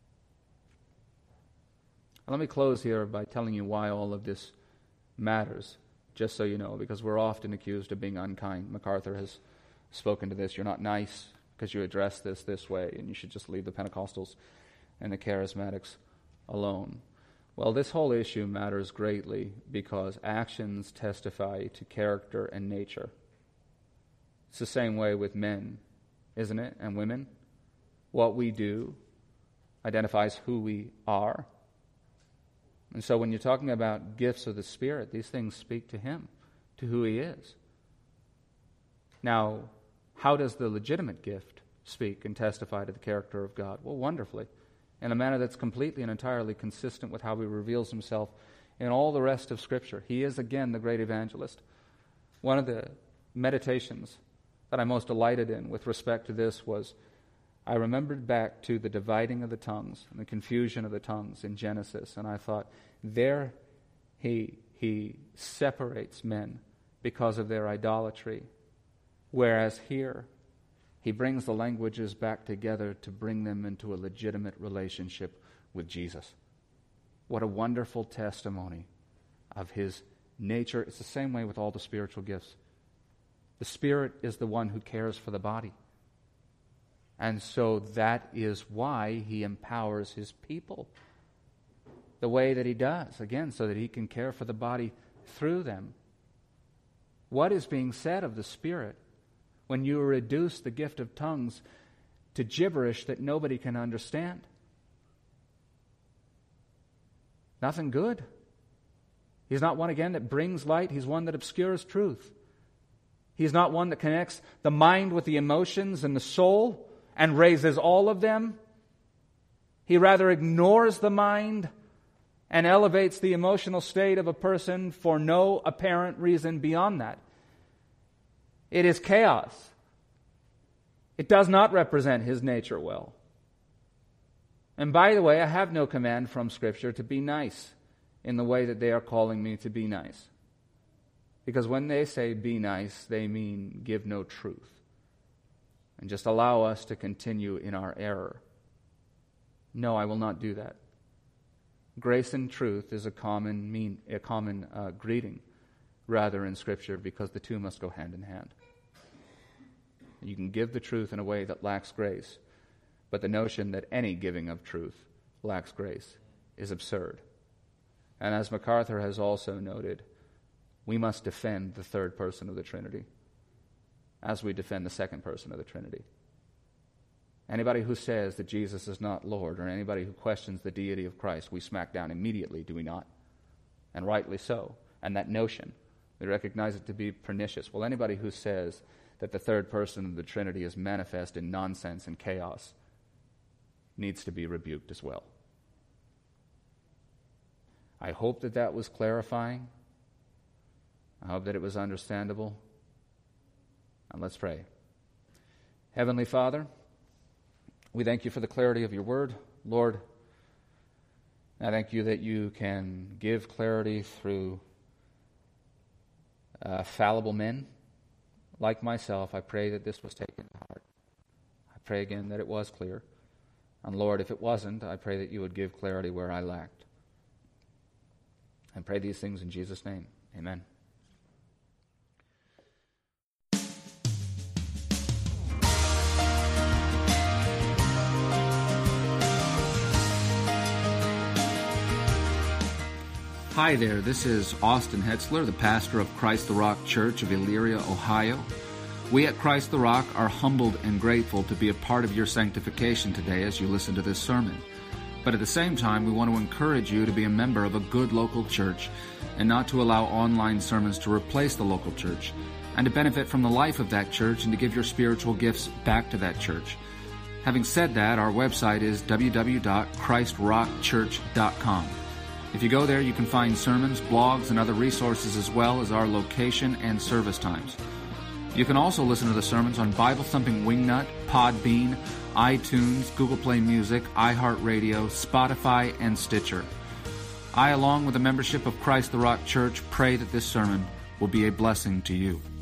Let me close here by telling you why all of this matters, just so you know, because we're often accused of being unkind. MacArthur has spoken to this. You're not nice because you address this this way, and you should just leave the Pentecostals and the Charismatics alone. Well, this whole issue matters greatly because actions testify to character and nature. It's the same way with men, isn't it, and women? What we do identifies who we are. And so when you're talking about gifts of the Spirit, these things speak to Him, to who He is. Now, how does the legitimate gift speak and testify to the character of God? Well, wonderfully, in a manner that's completely and entirely consistent with how He reveals Himself in all the rest of Scripture. He is, again, the great evangelist. One of the meditations that I most delighted in with respect to this was I remembered back to the dividing of the tongues and the confusion of the tongues in Genesis, and I thought, there he, he separates men because of their idolatry, whereas here He brings the languages back together to bring them into a legitimate relationship with Jesus. What a wonderful testimony of His nature. It's the same way with all the spiritual gifts. The Spirit is the one who cares for the body. And so that is why He empowers His people the way that He does, again, so that He can care for the body through them. What is being said of the Spirit when you reduce the gift of tongues to gibberish that nobody can understand? Nothing good. He's not one, again, that brings light. He's one that obscures truth. He's not one that connects the mind with the emotions and the soul and raises all of them. He rather ignores the mind and elevates the emotional state of a person for no apparent reason beyond that. It is chaos. It does not represent His nature well. And by the way, I have no command from Scripture to be nice in the way that they are calling me to be nice. Because when they say be nice, they mean give no truth. And just allow us to continue in our error. No, I will not do that. Grace and truth is a common mean, a common uh, greeting, rather, in Scripture, because the two must go hand in hand. You can give the truth in a way that lacks grace, but the notion that any giving of truth lacks grace is absurd. And as MacArthur has also noted, we must defend the third person of the Trinity as we defend the second person of the Trinity. Anybody who says that Jesus is not Lord, or anybody who questions the deity of Christ, we smack down immediately, do we not? And rightly so. And that notion, we recognize it to be pernicious. Well, anybody who says that the third person of the Trinity is manifest in nonsense and chaos, needs to be rebuked as well. I hope that that was clarifying. I hope that it was understandable. And let's pray. Heavenly Father, we thank you for the clarity of your word. Lord, I thank you that you can give clarity through uh, fallible men like myself. I pray that this was taken to heart. I pray again that it was clear. And Lord, if it wasn't, I pray that you would give clarity where I lacked. I pray these things in Jesus' name. Amen. Hi there, this is Austin Hetzler, the pastor of Christ the Rock Church of Elyria, Ohio. We at Christ the Rock are humbled and grateful to be a part of your sanctification today as you listen to this sermon. But at the same time, we want to encourage you to be a member of a good local church and not to allow online sermons to replace the local church, and to benefit from the life of that church and to give your spiritual gifts back to that church. Having said that, our website is w w w dot christ rock church dot com. If you go there, you can find sermons, blogs, and other resources, as well as our location and service times. You can also listen to the sermons on Bible Thumping Wingnut, Podbean, iTunes, Google Play Music, iHeartRadio, Spotify, and Stitcher. I, along with the membership of Christ the Rock Church, pray that this sermon will be a blessing to you.